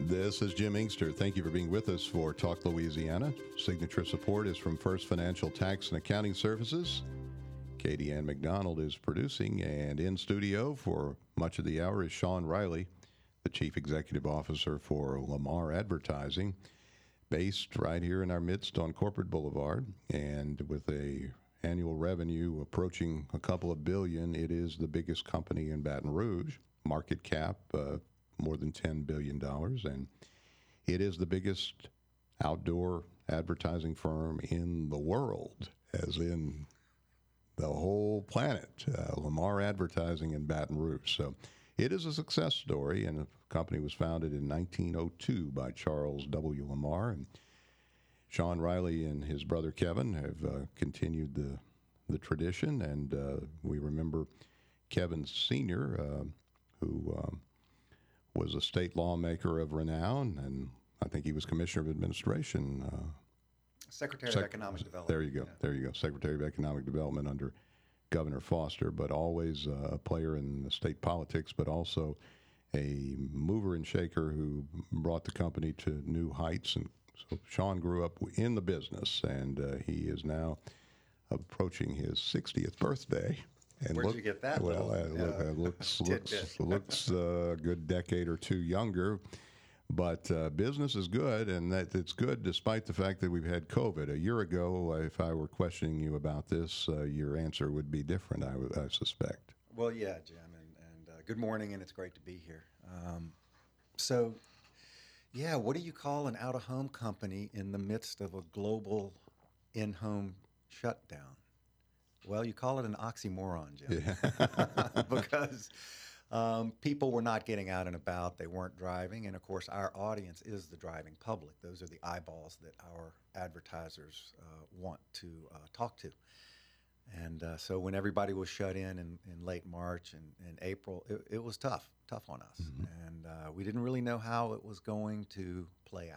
This is Jim Inkster. Thank you for being with us for Talk Louisiana. Signature support is from First Financial Tax and Accounting Services. Katie Ann McDonald is producing, and in studio for much of the hour is Sean Riley, the Chief Executive Officer for Lamar Advertising, based right here in our midst on Corporate Boulevard. And with a annual revenue approaching a couple of billion, it is the biggest company in Baton Rouge. Market cap, more than $10 billion, and it is the biggest outdoor advertising firm in the world, as in the whole planet, Lamar Advertising in Baton Rouge. So it is a success story, and the company was founded in 1902 by Charles W. Lamar, and Sean Riley and his brother Kevin have continued the tradition, and we remember Kevin Sr., who was a state lawmaker of renown, and I think he was Commissioner of Administration. Secretary of Economic Development. There you go. Yeah. There you go. Secretary of Economic Development under Governor Foster, but always a player in the state politics, but also a mover and shaker who brought the company to new heights. And so Sean grew up in the business, and he is now approaching his 60th birthday. And where'd you get that? Well, looks a good decade or two younger, but business is good, and that it's good despite the fact that we've had COVID. A year ago, if I were questioning you about this, your answer would be different, I suspect. Well, yeah, Jim, and good morning, and it's great to be here. So, what do you call an out-of-home company in the midst of a global in-home shutdown? Well, you call it an oxymoron, Jim, because people were not getting out and about. They weren't driving. And, of course, our audience is the driving public. Those are the eyeballs that our advertisers want to talk to. And so when everybody was shut in late March and April, it was tough on us. Mm-hmm. And we didn't really know how it was going to play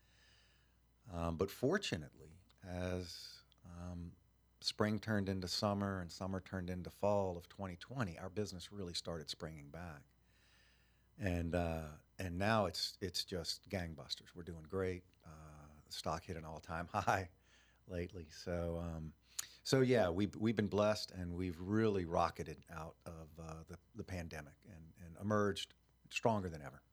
out. But fortunately, as spring turned into summer and summer turned into fall of 2020, our business really started springing back. And now it's just gangbusters. We're doing great. The stock hit an all-time high lately. So we've been blessed, and we've really rocketed out of the pandemic and emerged stronger than ever.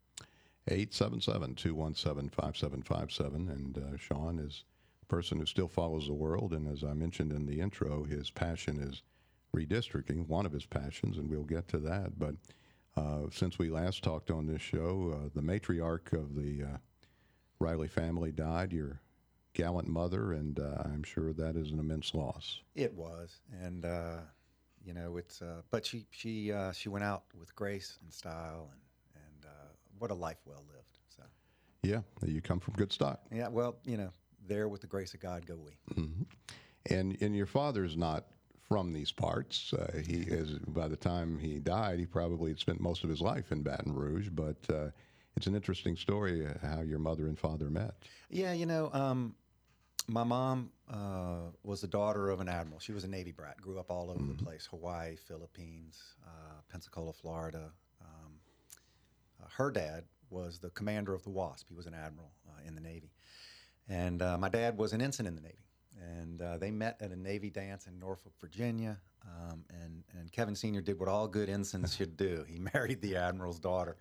877-217-5757, and Sean is person who still follows the world, and as I mentioned in the intro, his passion is redistricting, one of his passions, and we'll get to that. But since we last talked on this show, the matriarch of the Riley family died, your gallant mother, and I'm sure that is an immense loss. It was, and it's but she went out with grace and style, and what a life well lived. So yeah, you come from good stock. Yeah, well, there with the grace of God go we. Mm-hmm. And your father's not from these parts. By the time he died, he probably had spent most of his life in Baton Rouge, but it's an interesting story how your mother and father met. Yeah, my mom was the daughter of an admiral. She was a Navy brat, grew up all over the place, Hawaii, Philippines, Pensacola, Florida. Her dad was the commander of the Wasp. He was an admiral in the Navy. And my dad was an ensign in the Navy, and they met at a Navy dance in Norfolk, Virginia. And Kevin Sr. did what all good ensigns should do. He married the admiral's daughter.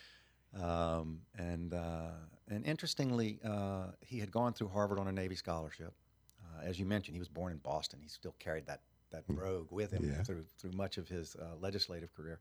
And interestingly, he had gone through Harvard on a Navy scholarship. As you mentioned, he was born in Boston. He still carried that brogue with him through much of his legislative career.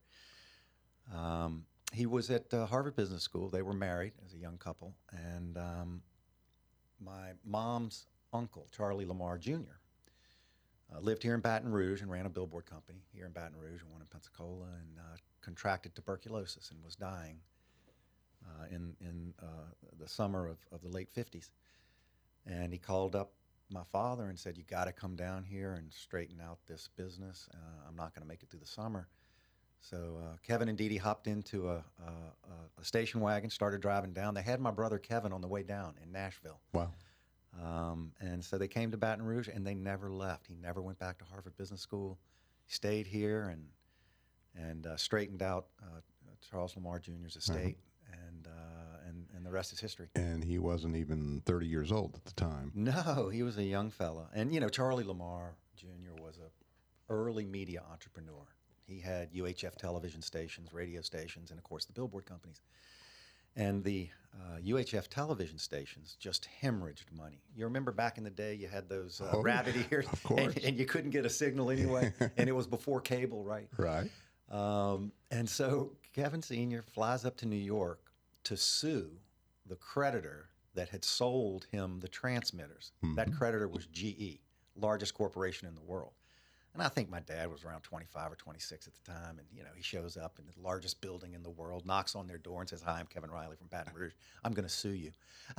He was at Harvard Business School. They were married as a young couple, and my mom's uncle, Charlie Lamar Jr., lived here in Baton Rouge and ran a billboard company here in Baton Rouge and one in Pensacola, and contracted tuberculosis and was dying in the summer of the late 50s. And he called up my father and said, "You got to come down here and straighten out this business. I'm not going to make it through the summer." So Kevin and Dee Dee hopped into a station wagon, started driving down. They had my brother Kevin on the way down in Nashville. Wow. And so they came to Baton Rouge, and they never left. He never went back to Harvard Business School. He stayed here and straightened out Charles Lamar Jr.'s estate. And and the rest is history. And he wasn't even 30 years old at the time. No, he was a young fella. And, Charlie Lamar Jr. was a early media entrepreneur. He had UHF television stations, radio stations, and, of course, the billboard companies. And the UHF television stations just hemorrhaged money. You remember back in the day, you had those rabbit ears, of course. And you couldn't get a signal anyway, and it was before cable, right? Right. And so Kevin Sr. flies up to New York to sue the creditor that had sold him the transmitters. Mm-hmm. That creditor was GE, largest corporation in the world. And I think my dad was around 25 or 26 at the time. And, he shows up in the largest building in the world, knocks on their door and says, "Hi, I'm Kevin Riley from Baton Rouge. I'm going to sue you."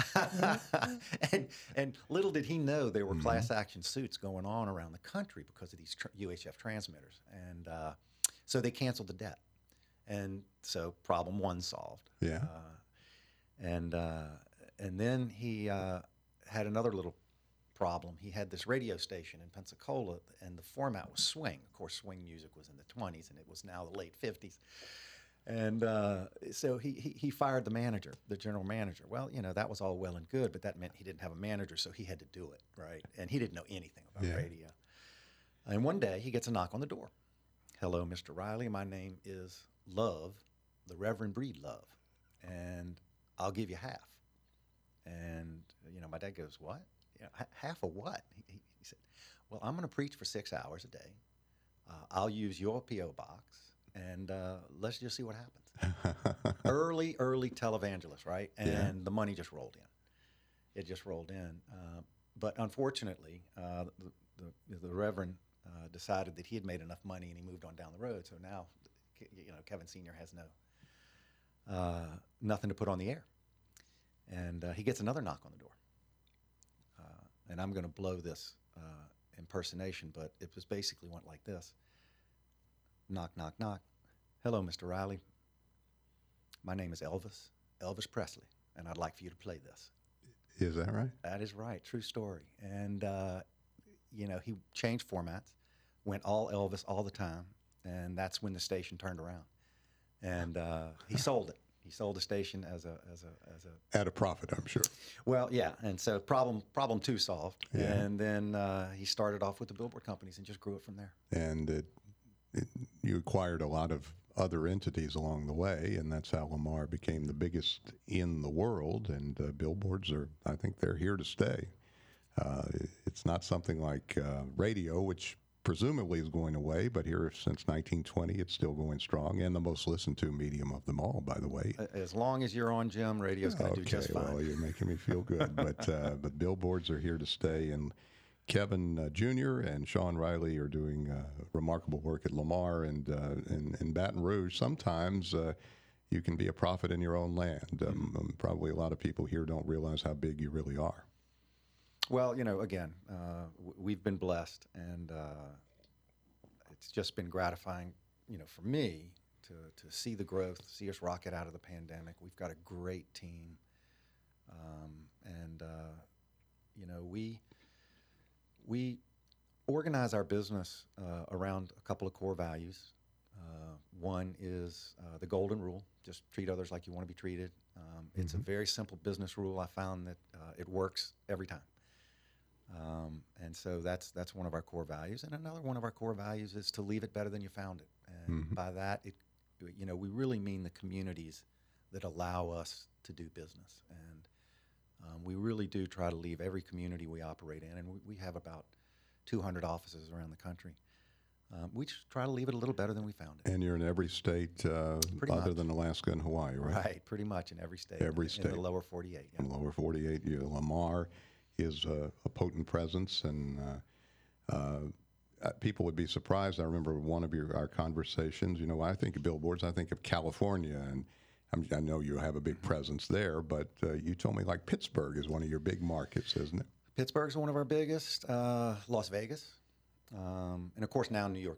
and little did he know there were class action suits going on around the country because of these UHF transmitters. And so they canceled the debt. And so problem one solved. Yeah. And then he had another little problem. He had this radio station in Pensacola, and the format was swing. Of course, swing music was in the 20s, and it was now the late 50s. And so he fired the manager, the general manager. Well, that was all well and good, but that meant he didn't have a manager, so he had to do it, right? And he didn't know anything about radio. And one day, he gets a knock on the door. "Hello, Mr. Riley. My name is Love, the Reverend Breedlove, and I'll give you half." And, my dad goes, "What? Half of what?" He said, "Well, I'm going to preach for 6 hours a day. I'll use your P.O. box, and let's just see what happens." early televangelist, right? And the money just rolled in. It just rolled in. But unfortunately, the Reverend decided that he had made enough money, and he moved on down the road. So now, Kevin Sr. has nothing to put on the air. And he gets another knock on the door. And I'm going to blow this impersonation, but it was basically went like this. Knock, knock, knock. "Hello, Mr. Riley. My name is Elvis Presley, and I'd like for you to play this." Is that right? That is right. True story. And, he changed formats, went all Elvis all the time, and that's when the station turned around. And he sold it. He sold the station as a At a profit, I'm sure. Well, yeah, and so problem two solved, Yeah. and then he started off with the billboard companies and just grew it from there. And you acquired a lot of other entities along the way, and that's how Lamar became the biggest in the world. And billboards I think they're here to stay. It's not something like radio, which presumably is going away, but here since 1920, it's still going strong, and the most listened to medium of them all, by the way. As long as you're on, Jim, radio's going to do just fine. Well, you're making me feel good, but billboards are here to stay, and Kevin Jr. and Sean Riley are doing remarkable work at Lamar and in Baton Rouge. Sometimes you can be a prophet in your own land. Probably a lot of people here don't realize how big you really are. Well, again, we've been blessed, and it's just been gratifying, for me to see the growth, see us rocket out of the pandemic. We've got a great team, and we organize our business around a couple of core values. One is the golden rule: just treat others like you want to be treated. It's a very simple business rule. I found that it works every time. And so that's one of our core values. And another one of our core values is to leave it better than you found it. And by that, we really mean the communities that allow us to do business. And we really do try to leave every community we operate in, and we have about 200 offices around the country. We just try to leave it a little better than we found it. And you're in every state other than Alaska and Hawaii, right? Right, pretty much in every state. Every state. In the lower 48. Yeah. In the lower 48, Lamar is a potent presence, and people would be surprised. I remember one of our conversations. I think of billboards, I think of California, and I know you have a big presence there, but you told me like Pittsburgh is one of your big markets, isn't it? Pittsburgh's one of our biggest. Las Vegas, and of course now New York.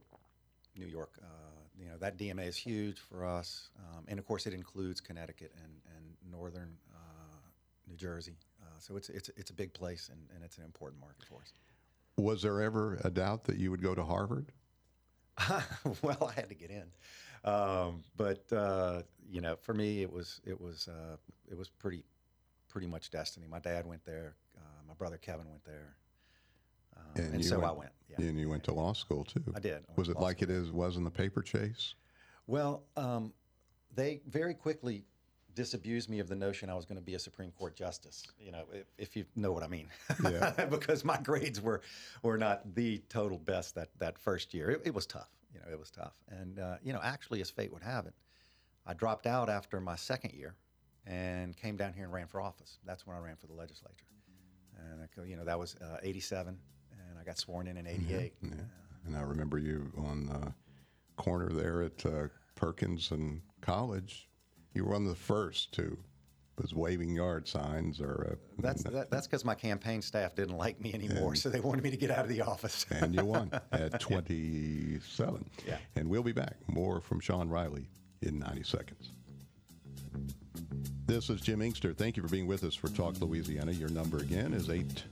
That DMA is huge for us, and of course it includes Connecticut and northern New Jersey. So it's a big place, and it's an important market for us. Was there ever a doubt that you would go to Harvard? Well, I had to get in, but for me it was pretty much destiny. My dad went there. My brother Kevin went there. And so went, I went. Yeah. And you went to law school, too. I did. Was it like it was in the paper chase? Well, they very quickly disabused me of the notion I was going to be a Supreme Court justice, if you know what I mean. Yeah. Because my grades were not the total best that first year. It was tough. It was tough. And, actually, as fate would have it, I dropped out after my second year and came down here and ran for office. That's when I ran for the legislature. And, that was 87, and I got sworn in 88. Yeah. And I remember you on the corner there at Perkins and College. You were one of the first who was waving yard signs. That's because my campaign staff didn't like me anymore, so they wanted me to get out of the office. And you won at 27. Yeah. And we'll be back. More from Sean Riley in 90 seconds. This is Jim Inkster. Thank you for being with us for Talk Louisiana. Your number again is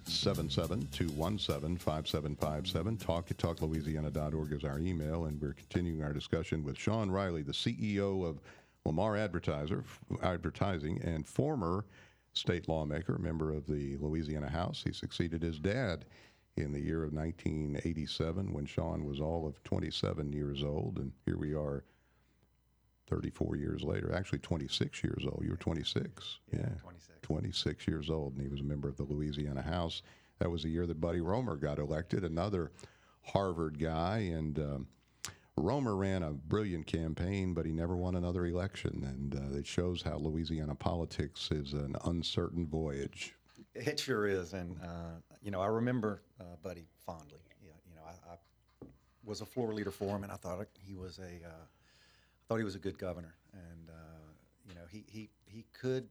877-217-5757. Talk at talklouisiana.org is our email, and we're continuing our discussion with Sean Riley, the CEO of Lamar Advertising and former state lawmaker, member of the Louisiana House. He succeeded his dad in the year of 1987 when Sean was all of 27 years old, and here we are 34 years later, actually 26 years old. You were 26. Yeah, 26 years old, and he was a member of the Louisiana House. That was the year that Buddy Roemer got elected, another Harvard guy, and Roemer ran a brilliant campaign, but he never won another election, and it shows how Louisiana politics is an uncertain voyage. It sure is, and I remember Buddy fondly. I was a floor leader for him, and I thought he was a good governor, and he could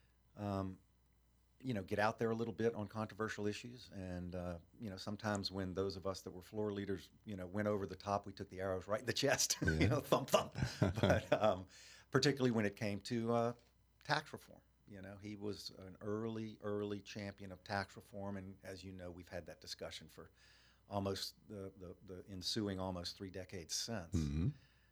get out there a little bit on controversial issues, and sometimes when those of us that were floor leaders went over the top, we took the arrows right in the chest, Yeah. Thump thump. But particularly when it came to tax reform, he was an early champion of tax reform, and as you know, we've had that discussion for almost the ensuing almost 3 decades since. Mm-hmm.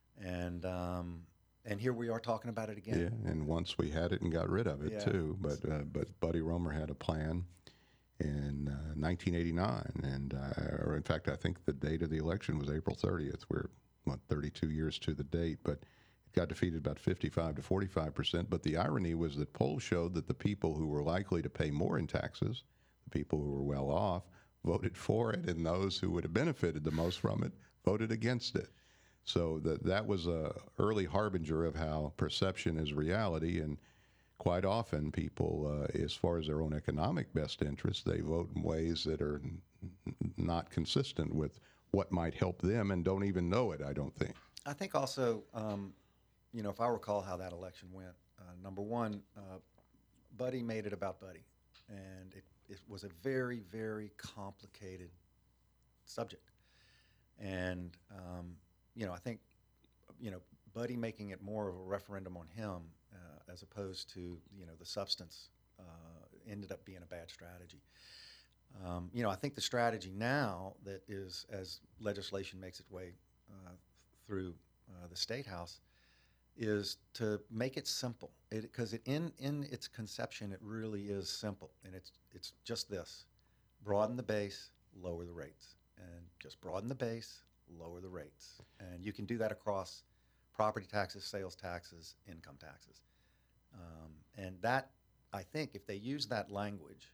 And here we are talking about it again. Yeah, and once we had it and got rid of it too. But Buddy Roemer had a plan in 1989, and or in fact, I think the date of the election was April 30th. We're 32 years to the date, but it got defeated about 55 to 45%. But the irony was that polls showed that the people who were likely to pay more in taxes, the people who were well off, voted for it, and those who would have benefited the most from it voted against it. So that was a early harbinger of how perception is reality, and quite often people, as far as their own economic best interests, they vote in ways that are not consistent with what might help them and don't even know it, I don't think. I think also, if I recall how that election went, number one, Buddy made it about Buddy, and it was a very, very complicated subject. And I think, Buddy making it more of a referendum on him as opposed to, the substance ended up being a bad strategy. I think the strategy now that is, as legislation makes its way through the State House, is to make it simple. Because in its conception, it really is simple. And it's just this: broaden the base, lower the rates. And just broaden the base, lower the rates. And you can do that across property taxes, sales taxes, income taxes. And that, I think, if they use that language,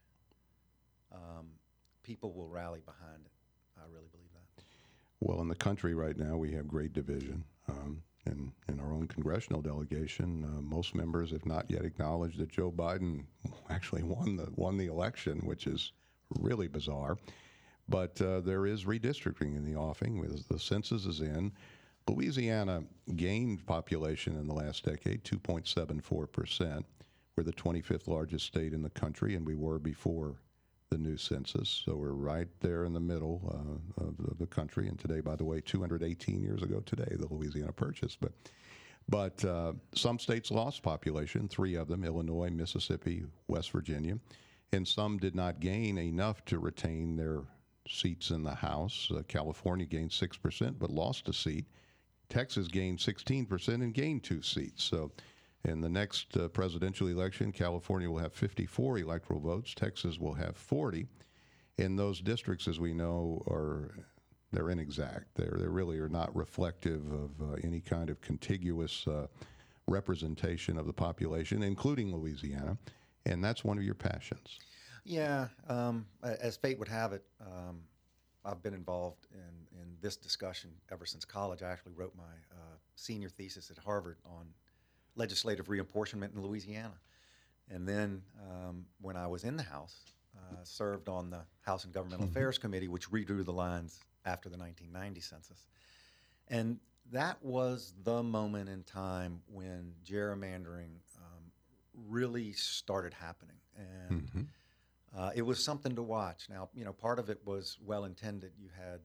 people will rally behind it. I really believe that. Well, in the country right now, we have great division. In our own congressional delegation, most members have not yet acknowledged that Joe Biden actually won the election, which is really bizarre. But there is redistricting in the offing. The census is in. Louisiana gained population in the last decade, 2.74%. We're the 25th largest state in the country, and we were before the new census. So we're right there in the middle of the country. And today, by the way, 218 years ago today, the Louisiana Purchase. But some states lost population, 3 of them, Illinois, Mississippi, West Virginia. And some did not gain enough to retain their seats in the House. California gained 6% but lost a seat. Texas gained 16% and gained 2 seats. So In the next presidential election, California will have 54 electoral votes. Texas will have 40. And those districts, as we know, they're inexact. They really are not reflective of any kind of contiguous representation of the population, including Louisiana. And that's one of your passions. Yeah, as fate would have it, I've been involved in this discussion ever since college. I actually wrote my senior thesis at Harvard on legislative reapportionment in Louisiana. And then when I was in the House, served on the House and Governmental Affairs Committee, which redrew the lines after the 1990 census. And that was the moment in time when gerrymandering really started happening. And it was something to watch. Now, part of it was well-intended. You had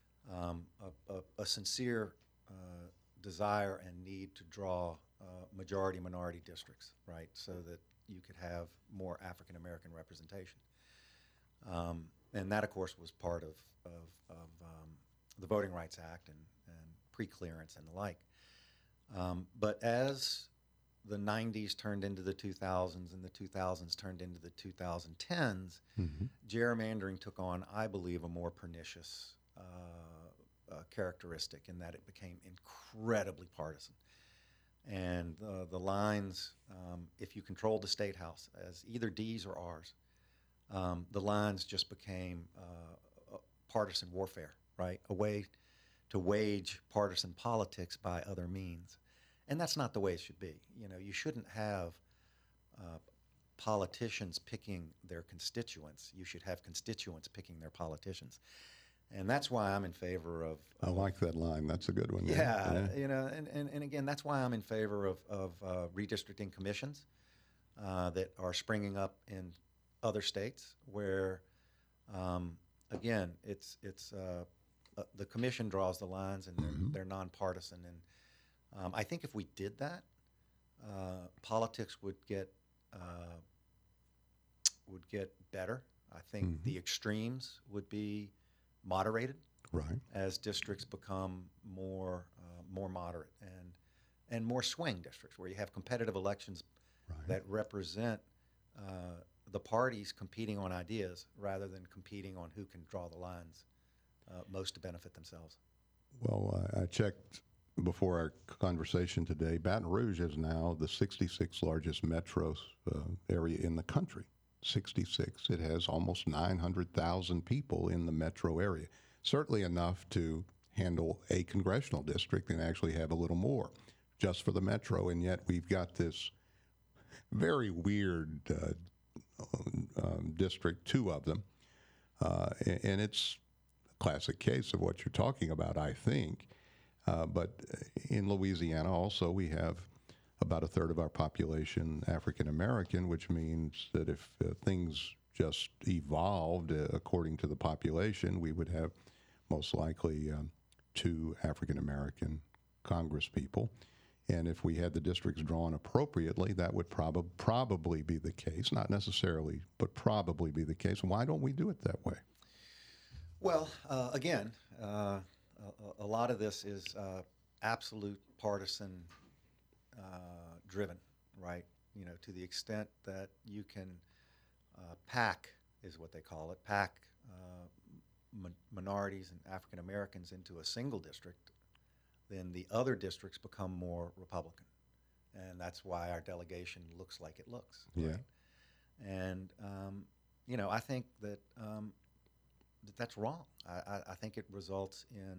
a sincere desire and need to draw majority-minority districts, right, so that you could have more African-American representation. And that, of course, was part of the Voting Rights Act and pre-clearance and the like. But as the 90s turned into the 2000s and the 2000s turned into the 2010s, gerrymandering took on, I believe, a more pernicious characteristic in that it became incredibly partisan. And the lines, if you controlled the state house as either D's or R's, the lines just became partisan warfare, right? A way to wage partisan politics by other means. And that's not the way it should be. You shouldn't have politicians picking their constituents. You should have constituents picking their politicians. And that's why I'm in favor of... I like that line. That's a good one. Yeah. And again, that's why I'm in favor of redistricting commissions that are springing up in other states where, again, it's the commission draws the lines and they're nonpartisan. And I think if we did that, politics would get better. I think the extremes would be moderated, right, as districts become more moderate and more swing districts where you have competitive elections that represent the parties competing on ideas rather than competing on who can draw the lines most to benefit themselves. Well, I checked before our conversation today. Baton Rouge is now the 66th largest metro area in the country. 66. It has almost 900,000 people in the metro area. Certainly enough to handle a congressional district and actually have a little more just for the metro. And yet we've got this very weird district, two of them. And it's a classic case of what you're talking about, I think. But in Louisiana also we have about a third of our population African American, which means that if things just evolved according to the population, we would have most likely 2 African American Congress people. And if we had the districts drawn appropriately, that would probably be the case. Not necessarily, but probably be the case. Why don't we do it that way? Well, again, a lot of this is absolute partisan driven, right? To the extent that you can pack, is what they call it, pack minorities and African Americans into a single district, then the other districts become more Republican. And that's why our delegation looks like it looks. Right? Yeah. And, I think that that's wrong. I think it results in,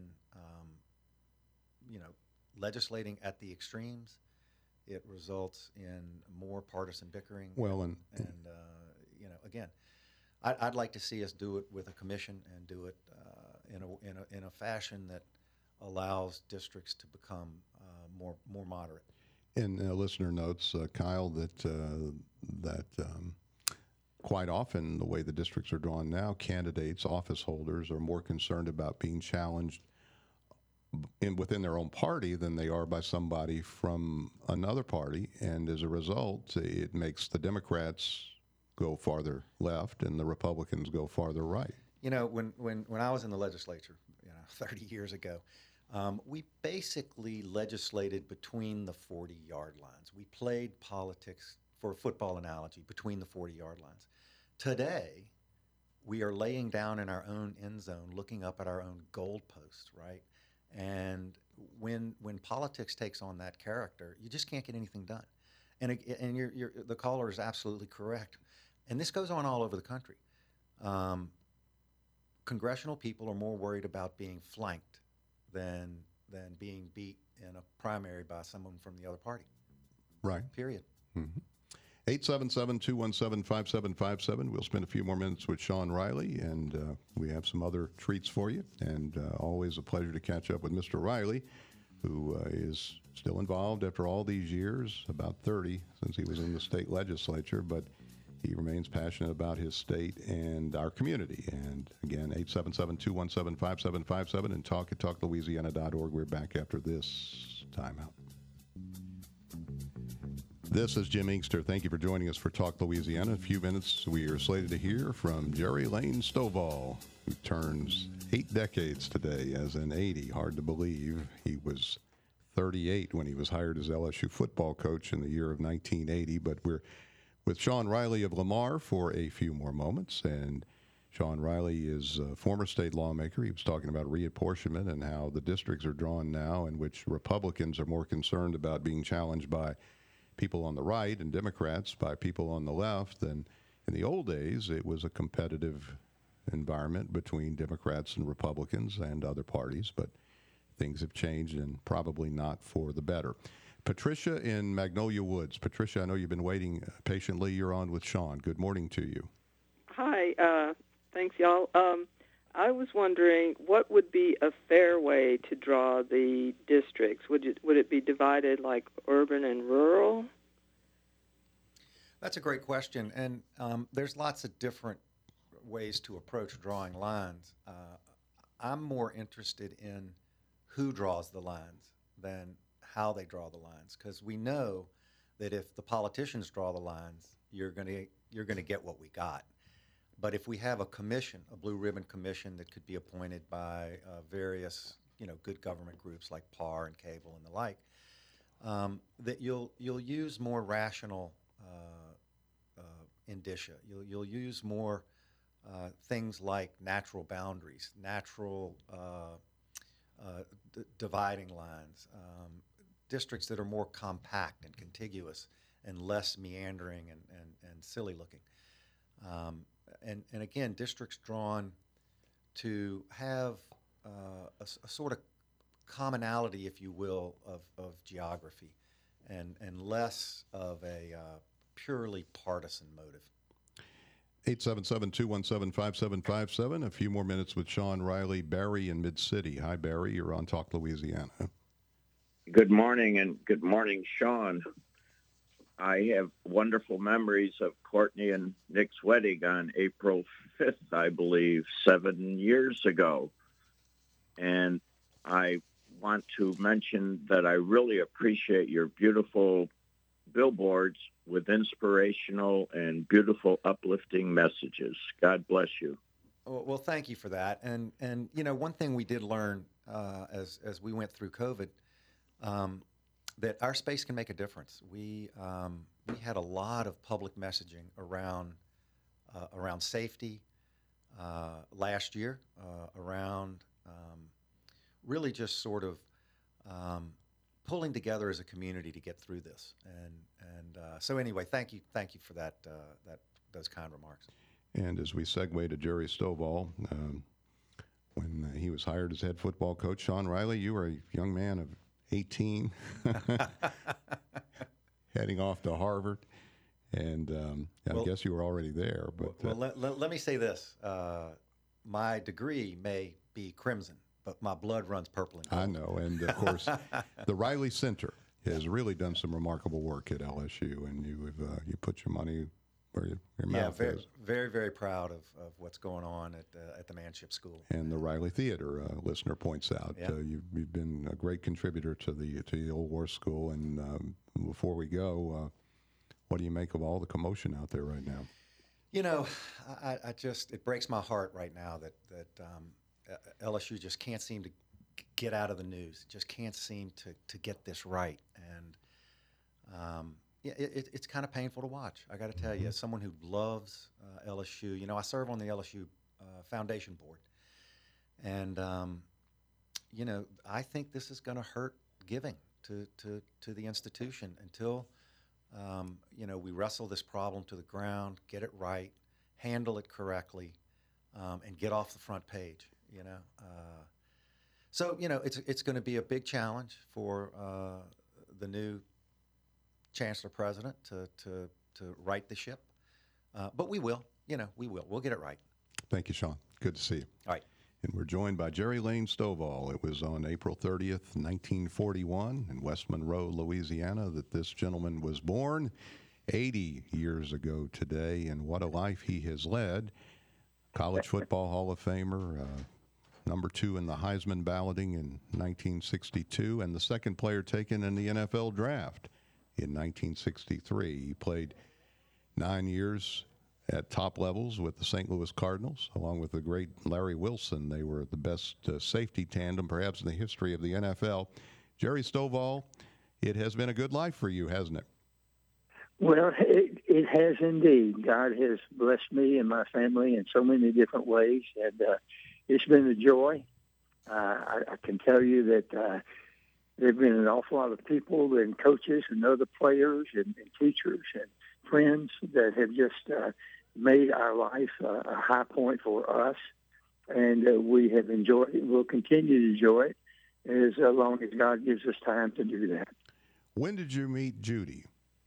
legislating at the extremes. It results in more partisan bickering. Well, again, I'd like to see us do it with a commission and do it in a fashion that allows districts to become more moderate. And listener notes, Kyle, that quite often the way the districts are drawn now, candidates, office holders are more concerned about being challenged within their own party than they are by somebody from another party. And as a result, it makes the Democrats go farther left and the Republicans go farther right. When I was in the legislature, 30 years ago, We basically legislated between the 40-yard lines. We played politics, for a football analogy, between the 40-yard lines. Today, we are laying down in our own end zone, looking up at our own goalposts, right? And when politics takes on that character, you just can't get anything done. And the caller is absolutely correct. And this goes on all over the country. Congressional people are more worried about being flanked than being beat in a primary by someone from the other party. Right. Period. Mm-hmm. 877-217-5757. We'll spend a few more minutes with Sean Riley, and we have some other treats for you. And always a pleasure to catch up with Mr. Riley, who is still involved after all these years, about 30 since he was in the state legislature, but he remains passionate about his state and our community. And again, 877-217-5757 and talk at talklouisiana.org. We're back after this timeout. This is Jim Inkster. Thank you for joining us for Talk Louisiana. In a few minutes, we are slated to hear from Jerry Lane Stovall, who turns 8 decades today, as in 80. Hard to believe. He was 38 when he was hired as LSU football coach in the year of 1980. But we're with Sean Riley of Lamar for a few more moments. And Sean Riley is a former state lawmaker. He was talking about reapportionment and how the districts are drawn now in which Republicans are more concerned about being challenged by people on the right and Democrats by people on the left. And in the old days, it was a competitive environment between Democrats and Republicans and other parties, but things have changed and probably not for the better. Patricia in Magnolia Woods. Patricia, I know you've been waiting patiently. You're on with Sean. Good morning to you. Hi. Thanks, y'all. I was wondering what would be a fair way to draw the districts. Would it be divided like urban and rural? That's a great question, and there's lots of different ways to approach drawing lines. I'm more interested in who draws the lines than how they draw the lines, because we know that if the politicians draw the lines, you're going to get what we got. But if we have a commission, a blue ribbon commission that could be appointed by various, good government groups like PAR and Cable and the like, that you'll use more rational indicia. You'll use more things like natural boundaries, natural dividing lines, districts that are more compact and contiguous and less meandering and silly looking. And again, districts drawn to have a sort of commonality, if you will, of geography and less of a purely partisan motive. 877-217-5757. A few more minutes with Sean Riley. Barry in Mid-City. Hi, Barry. You're on Talk Louisiana. Good morning, and good morning, Sean. I have wonderful memories of Courtney and Nick's wedding on April 5th, I believe, 7 years ago. And I want to mention that I really appreciate your beautiful billboards with inspirational and beautiful, uplifting messages. God bless you. Well, thank you for that. And one thing we did learn as we went through COVID, that our space can make a difference. We had a lot of public messaging around safety last year, around really just sort of pulling together as a community to get through this. And so anyway, thank you for that those kind remarks. And as we segue to Jerry Stovall, when he was hired as head football coach, Sean Riley, you were a young man of 18, heading off to Harvard, and I guess you were already there. But let me say this: my degree may be crimson, but my blood runs purple and gold. I know, and of course, the Riley Center has really done some remarkable work at LSU, and you put your money where your mouth is. Very, very proud of what's going on at the Manship School. And the Riley Theater, listener points out, you've been a great contributor to the Old War School. And before we go, what do you make of all the commotion out there right now? I just, it breaks my heart right now that LSU just can't seem to get out of the news. Just can't seem to get this right. And it's kind of painful to watch. I got to tell you, as someone who loves LSU, I serve on the LSU Foundation Board. And, I think this is going to hurt giving to the institution until, we wrestle this problem to the ground, get it right, handle it correctly, and get off the front page, So, it's going to be a big challenge for the new Chancellor President to right the ship. But we will, we will. We'll get it right. Thank you, Sean. Good to see you. All right. And we're joined by Jerry Lane Stovall. It was on April 30th, 1941 in West Monroe, Louisiana, that this gentleman was born 80 years ago today. And what a life he has led. College Football Hall of Famer, number 2 in the Heisman balloting in 1962, and the second player taken in the NFL draft in 1963. He played 9 years at top levels with the St. Louis Cardinals, along with the great Larry Wilson. They were the best safety tandem, perhaps, in the history of the NFL. Jerry Stovall, it has been a good life for you, hasn't it? Well, it has indeed. God has blessed me and my family in so many different ways, and it's been a joy. I can tell you that there have been an awful lot of people and coaches and other players and teachers and friends that have just made our life a high point for us, and we have enjoyed it. We'll continue to enjoy it as long as God gives us time to do that. When did you meet Judy?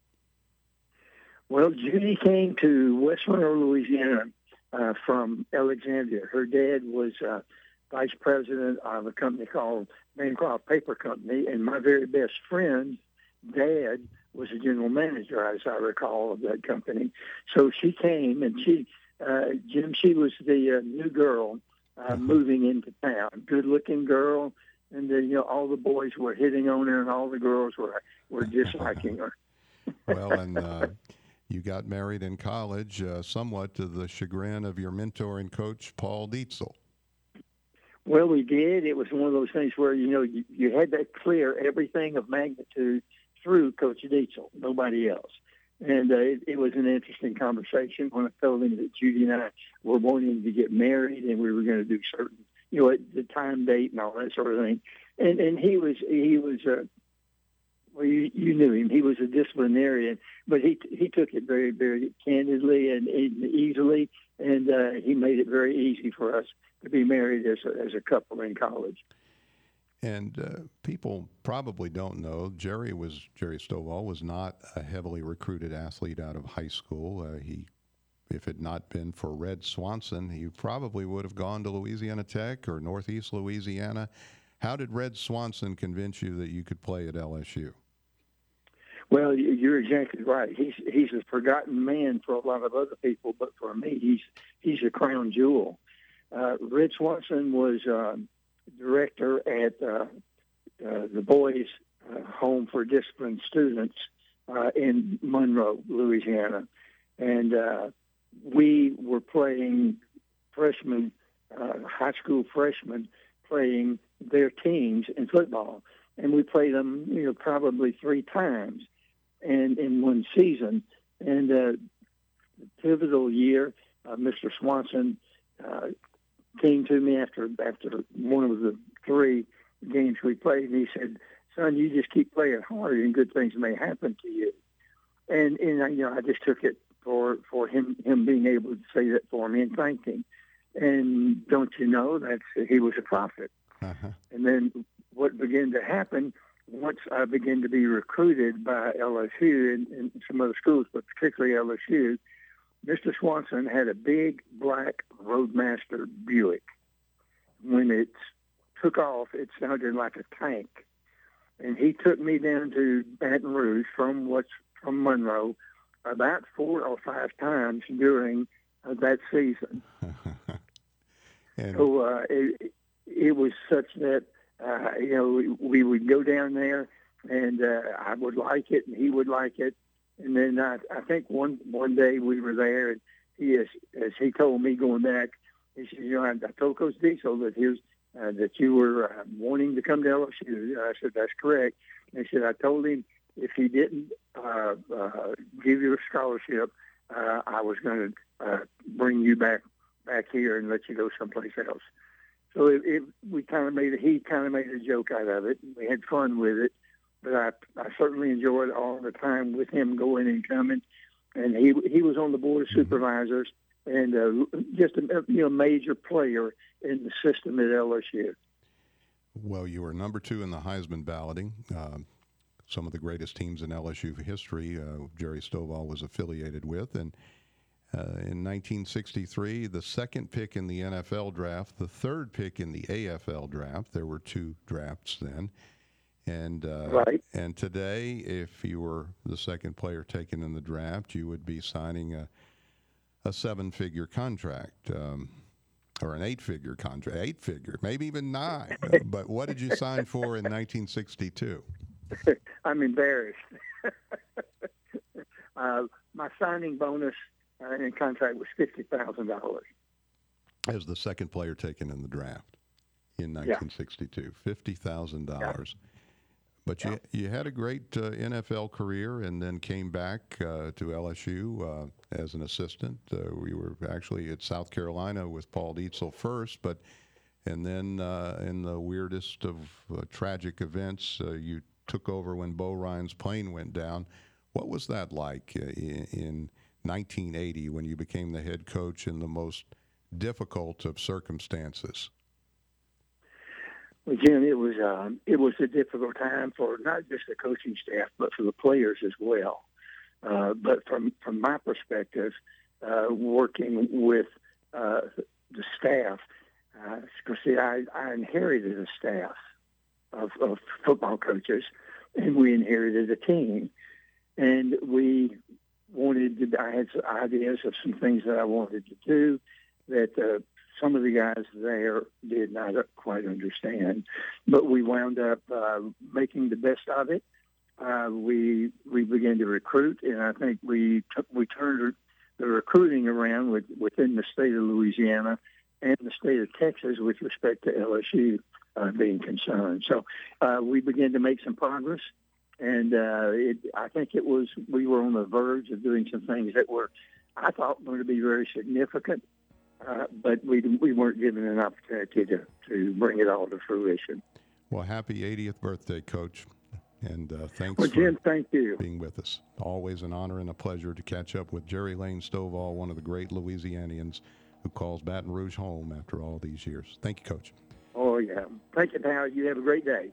Well, Judy came to West Monroe, Louisiana from Alexandria. Her dad was vice president of a company called Bancroft Paper Company, and my very best friend's dad was a general manager, as I recall, of that company. So she came, and she was the new girl moving into town, good-looking girl, and all the boys were hitting on her, and all the girls were disliking her. Well, and you got married in college, somewhat to the chagrin of your mentor and coach, Paul Dietzel. Well, we did. It was one of those things where, you had to clear everything of magnitude through Coach Dietzel, nobody else. And it was an interesting conversation when I told him that Judy and I were wanting to get married and we were going to do certain, the time, date, and all that sort of thing. And he was well, you knew him. He was a disciplinarian, but he took it very, very candidly and easily, and he made it very easy for us to be married as a couple in college. And people probably don't know, Jerry Stovall was not a heavily recruited athlete out of high school. If it had not been for Red Swanson, he probably would have gone to Louisiana Tech or Northeast Louisiana. How did Red Swanson convince you that you could play at LSU? Well, you're exactly right. He's a forgotten man for a lot of other people, but for me, he's a crown jewel. Red Swanson was director at the boys' home for disciplined students in Monroe, Louisiana. And we were playing freshmen, high school freshmen, playing their teams in football. And we played them, probably 3 times in one season. And the pivotal year, Mr. Swanson came to me after one of the 3 games we played, and he said, "Son, you just keep playing hard, and good things may happen to you." And I just took it for him being able to say that for me and thank him. And don't you know that he was a prophet? Uh-huh. And then what began to happen once I began to be recruited by LSU and some other schools, but particularly LSU, Mr. Swanson had a big black Roadmaster Buick. When it took off, it sounded like a tank. And he took me down to Baton Rouge from Monroe about 4 or 5 times during that season. So it was such that, we would go down there, and I would like it, and he would like it. And then I think one day we were there, and as he told me going back, he said, I told Coach Dietzel that that you were wanting to come to LSU. I said, that's correct. And he said, I told him if he didn't give you a scholarship, I was going to bring you back here and let you go someplace else. So he kind of made a joke out of it. We had fun with it, but I certainly enjoyed all the time with him going and coming. And he was on the board of supervisors and just a major player in the system at LSU. Well, you were number 2 in the Heisman balloting. Some of the greatest teams in LSU history, Jerry Stovall was affiliated with. And in 1963, the second pick in the NFL draft, the third pick in the AFL draft. There were 2 drafts then. And right. And today, if you were the second player taken in the draft, you would be signing a 7-figure contract, or an 8-figure contract, 8-figure, maybe even 9. But what did you sign for in 1962? I'm embarrassed. My signing bonus in contract was $50,000. As the second player taken in the draft in 1962, $50,000. But you had a great NFL career and then came back to LSU as an assistant. We were actually at South Carolina with Paul Dietzel first, and then in the weirdest of tragic events, you took over when Bo Ryan's plane went down. What was that like in 1980 when you became the head coach in the most difficult of circumstances? Well, Jim, it was a difficult time for not just the coaching staff, but for the players as well. But from my perspective, working with the staff, see, I inherited a staff of football coaches, and we inherited a team, and I had some ideas of some things that I wanted to do that some of the guys there did not quite understand, but we wound up making the best of it. We began to recruit, and I think we turned the recruiting around within the state of Louisiana and the state of Texas with respect to LSU being concerned. So we began to make some progress, and I think we were on the verge of doing some things that were, I thought, going to be very significant. But we weren't given an opportunity to bring it all to fruition. Well, happy 80th birthday, Coach, and thanks for Jim, thank you. Being with us. Always an honor and a pleasure to catch up with Jerry Lane Stovall, one of the great Louisianians who calls Baton Rouge home after all these years. Thank you, Coach. Oh, yeah. Thank you, pal. You have a great day.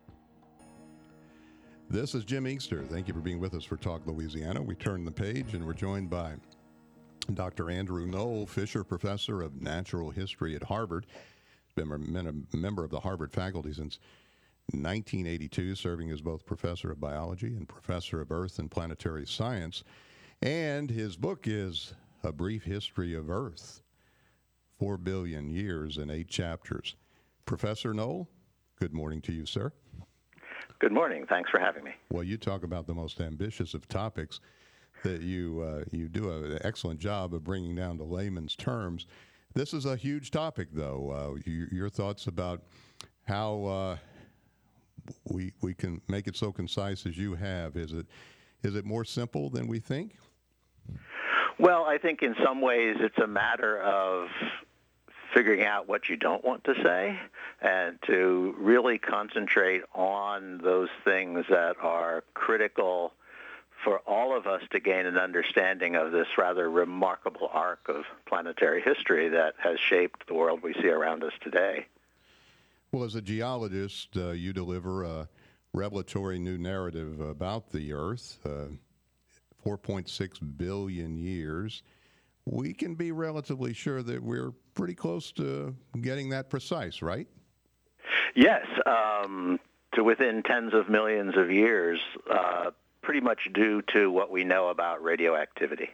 This is Jim Inkster. Thank you for being with us for Talk Louisiana. We turn the page, and we're joined by Dr. Andrew Knoll, Fisher Professor of Natural History at Harvard. He's been a member of the Harvard faculty since 1982, serving as both Professor of Biology and Professor of Earth and Planetary Science. And his book is A Brief History of Earth, 4 billion years in 8 chapters. Professor Knoll, good morning to you, sir. Good morning. Thanks for having me. Well, you talk about the most ambitious of topics that you do an excellent job of bringing down to layman's terms. This is a huge topic, though. Your thoughts about how we can make it so concise as you have. Is it more simple than we think? Well, I think in some ways it's a matter of figuring out what you don't want to say and to really concentrate on those things that are critical for all of us to gain an understanding of this rather remarkable arc of planetary history that has shaped the world we see around us today. Well, as a geologist, you deliver a revelatory new narrative about the Earth, 4.6 billion years. We can be relatively sure that we're pretty close to getting that precise, right? Yes, to within tens of millions of years, pretty much due to what we know about radioactivity.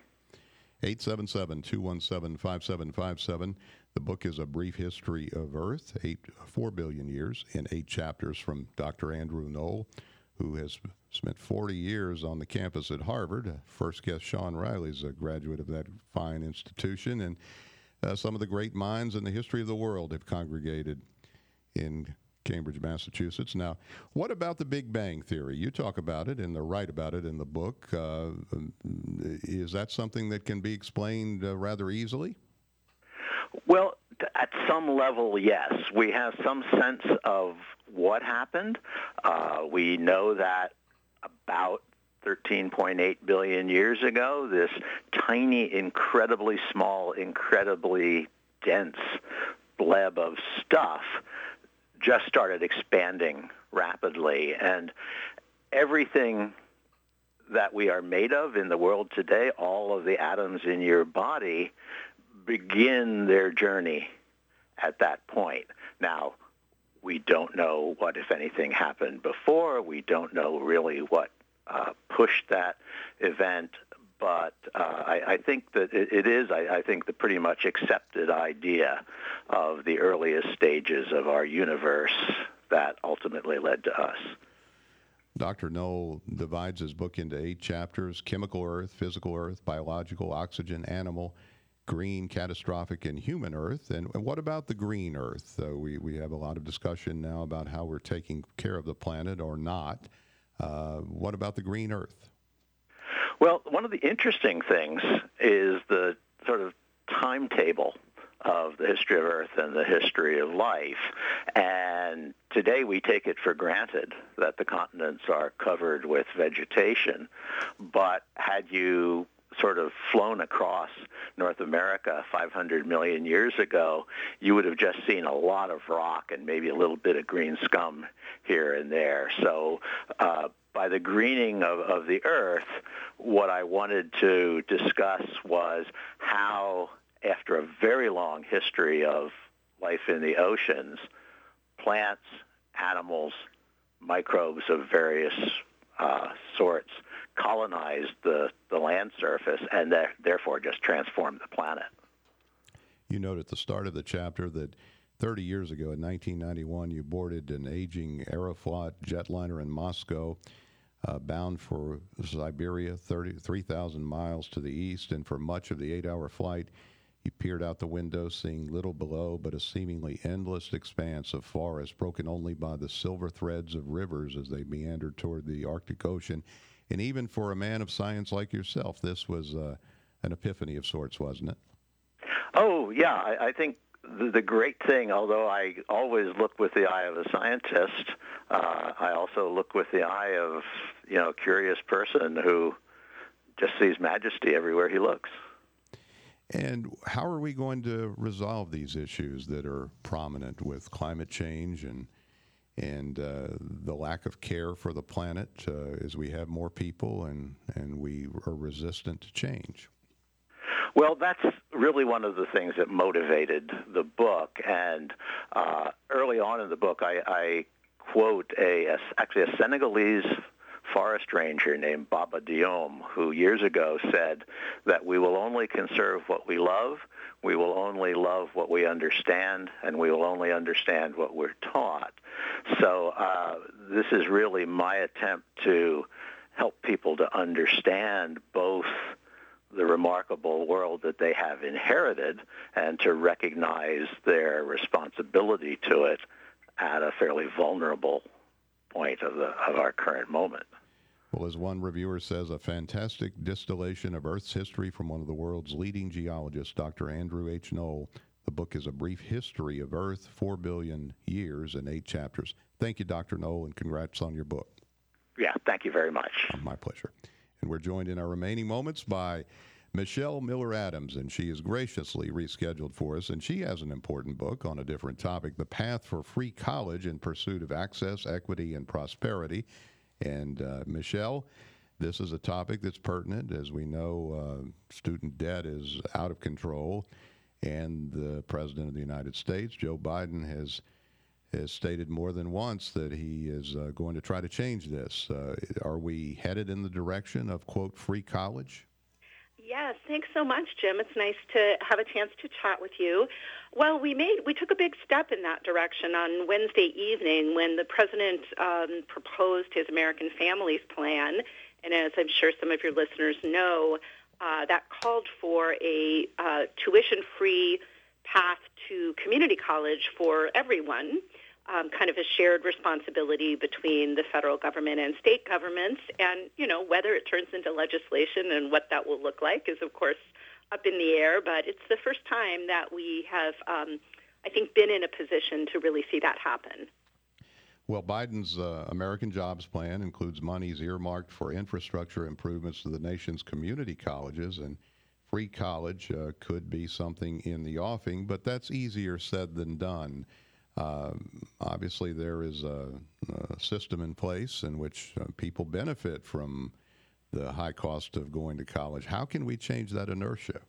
877-217-5757. The book is A Brief History of Earth, 4 billion years in 8 chapters from Dr. Andrew Knoll, who has spent 40 years on the campus at Harvard. First guest, Sean Riley, is a graduate of that fine institution, and some of the great minds in the history of the world have congregated in Cambridge, Massachusetts. Now, what about the Big Bang Theory? You talk about it and write about it in the book. Is that something that can be explained rather easily? Well, at some level, yes. We have some sense of what happened. We know that about 13.8 billion years ago, this tiny, incredibly small, incredibly dense bleb of stuff just started expanding rapidly. And everything that we are made of in the world today, all of the atoms in your body, begin their journey at that point. Now, we don't know what, if anything, happened before. We don't know really what pushed that event. But I think that it is, I think, the pretty much accepted idea of the earliest stages of our universe that ultimately led to us. Dr. Noll divides his book into 8 chapters: chemical Earth, physical Earth, biological, oxygen, animal, green, catastrophic, and human Earth. And what about the green Earth? We have a lot of discussion now about how we're taking care of the planet or not. What about the green Earth? Well, one of the interesting things is the sort of timetable of the history of Earth and the history of life. And today we take it for granted that the continents are covered with vegetation. But had you sort of flown across North America 500 million years ago, you would have just seen a lot of rock and maybe a little bit of green scum here and there. So by the greening of the Earth, what I wanted to discuss was how, after a very long history of life in the oceans, plants, animals, microbes of various sorts colonized the land surface and therefore just transformed the planet. You note at the start of the chapter that 30 years ago, in 1991, you boarded an aging Aeroflot jetliner in Moscow, bound for Siberia, 3,000 miles to the east, and for much of the 8-hour flight, you peered out the window, seeing little below but a seemingly endless expanse of forest broken only by the silver threads of rivers as they meandered toward the Arctic Ocean. And even for a man of science like yourself, this was an epiphany of sorts, wasn't it? Oh, yeah. I think the great thing, although I always look with the eye of a scientist, I also look with the eye of, a curious person who just sees majesty everywhere he looks. And how are we going to resolve these issues that are prominent with climate change and the lack of care for the planet as we have more people and we are resistant to change? Well, that's really one of the things that motivated the book. And early on in the book, I quote actually a Senegalese forest ranger named Baba Diome, who years ago said that we will only conserve what we love, we will only love what we understand, and we will only understand what we're taught. So this is really my attempt to help people to understand both the remarkable world that they have inherited and to recognize their responsibility to it at a fairly vulnerable point of our current moment. Well, as one reviewer says, a fantastic distillation of Earth's history from one of the world's leading geologists, Dr. Andrew H. Noll. The book is a brief history of Earth, 4 billion years in 8 chapters. Thank you, Dr. Noll, and congrats on your book. Yeah, thank you very much. My pleasure. And we're joined in our remaining moments by Michelle Miller Adams, and she is graciously rescheduled for us, and she has an important book on a different topic, The Path for Free College in Pursuit of Access, Equity, and Prosperity. And Michelle, this is a topic that's pertinent. As we know, student debt is out of control, and the President of the United States, Joe Biden, has stated more than once that he is going to try to change this. Are we headed in the direction of, quote, free college? Yes, thanks so much, Jim. It's nice to have a chance to chat with you. Well, we took a big step in that direction on Wednesday evening when the president proposed his American Families Plan. And as I'm sure some of your listeners know, that called for a tuition-free path to community college for everyone. kind of a shared responsibility between the federal government and state governments. And, whether it turns into legislation and what that will look like is, of course, up in the air. But it's the first time that we have, I think, been in a position to really see that happen. Well, Biden's American Jobs Plan includes monies earmarked for infrastructure improvements to the nation's community colleges, and free college could be something in the offing, but that's easier said than done. Obviously, there is a system in place in which people benefit from the high cost of going to college. How can we change that inertia?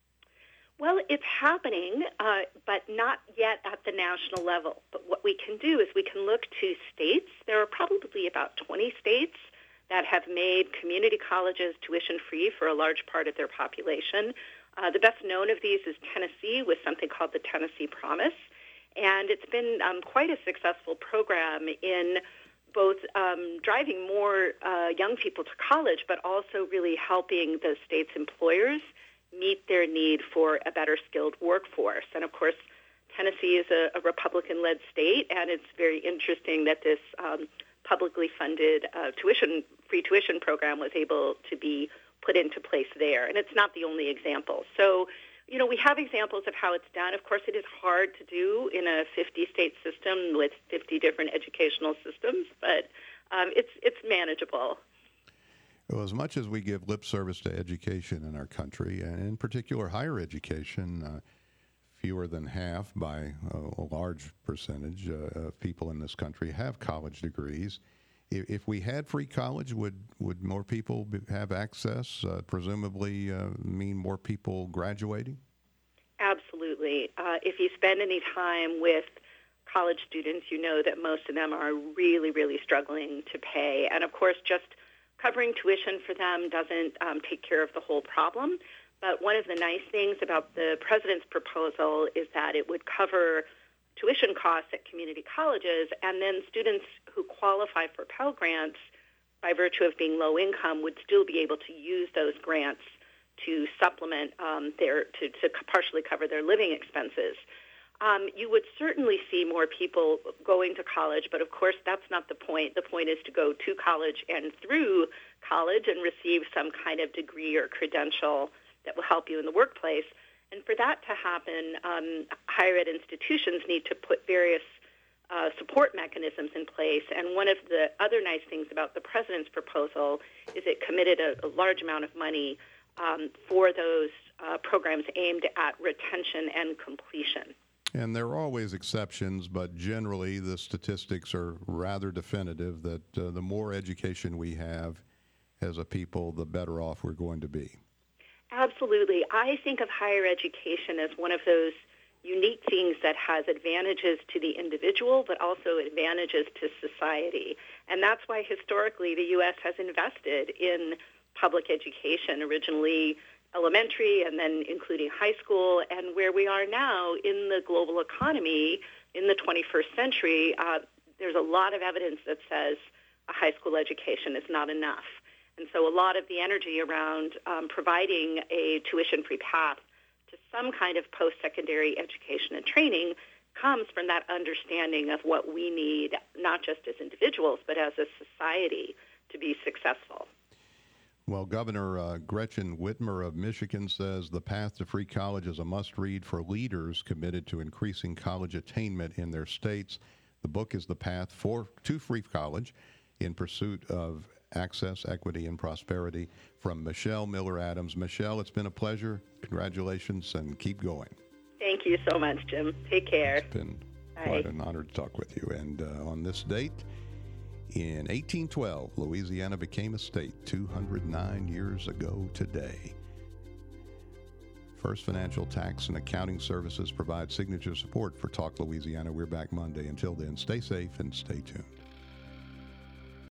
Well, it's happening, but not yet at the national level. But what we can do is we can look to states. There are probably about 20 states that have made community colleges tuition-free for a large part of their population. The best known of these is Tennessee with something called the Tennessee Promise. And it's been quite a successful program in both driving more young people to college, but also really helping the state's employers meet their need for a better skilled workforce. And, of course, Tennessee is a Republican-led state, and it's very interesting that this publicly funded free tuition program was able to be put into place there. And it's not the only example. So, we have examples of how it's done. Of course, it is hard to do in a 50-state system with 50 different educational systems, but it's manageable. Well, as much as we give lip service to education in our country, and in particular higher education, fewer than half by a large percentage of people in this country have college degrees. If we had free college, would more people have access, presumably mean more people graduating? Absolutely. If you spend any time with college students, you know that most of them are really, really struggling to pay. And, of course, just covering tuition for them doesn't take care of the whole problem. But one of the nice things about the president's proposal is that it would cover tuition costs at community colleges, and then students who qualify for Pell Grants by virtue of being low income would still be able to use those grants to supplement to partially cover their living expenses. You would certainly see more people going to college, but of course that's not the point. The point is to go to college and through college and receive some kind of degree or credential that will help you in the workplace. And for that to happen, higher ed institutions need to put various support mechanisms in place. And one of the other nice things about the president's proposal is it committed a large amount of money for those programs aimed at retention and completion. And there are always exceptions, but generally the statistics are rather definitive that the more education we have as a people, the better off we're going to be. Absolutely. I think of higher education as one of those unique things that has advantages to the individual, but also advantages to society. And that's why historically the U.S. has invested in public education, originally elementary and then including high school, and where we are now in the global economy in the 21st century, there's a lot of evidence that says a high school education is not enough. And so a lot of the energy around providing a tuition-free path to some kind of post-secondary education and training comes from that understanding of what we need, not just as individuals, but as a society to be successful. Well, Governor Gretchen Whitmer of Michigan says the path to free college is a must-read for leaders committed to increasing college attainment in their states. The book is The Path to Free College in Pursuit of Access, Equity, and Prosperity from Michelle Miller Adams. Michelle, it's been a pleasure. Congratulations, and keep going. Thank you so much, Jim. Take care. It's been quite an honor to talk with you. And on this date, in 1812, Louisiana became a state 209 years ago today. First Financial Tax and Accounting Services provide signature support for Talk Louisiana. We're back Monday. Until then, stay safe and stay tuned.